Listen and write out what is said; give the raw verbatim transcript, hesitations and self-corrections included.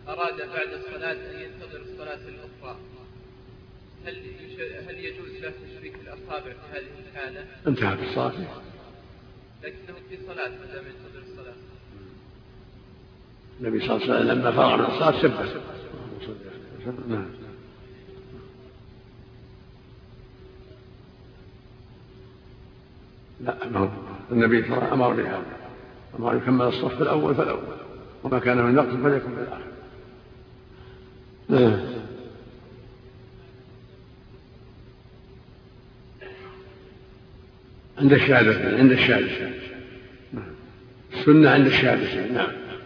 أراد بعد الصلاة أن ينتظر الصلاة الأخرى، هل هل يجوز له تشريك الأصابع في هذه الحالة؟ انتهت الصلاة لكنه في صلاة ما دام ينتظر الصلاة. النبي صلى الله عليه وسلم لما فرغ من الصلاة سبح. نعم. لا النبي صلى الله عليه وسلم أمر بهذا، أمر يكمل الصف الأول فالأول، وما كان من نقص فليكن في الآخر. نعم. عند الشهادتين، عند الشهادتين. السنة عند الشهادتين. نعم.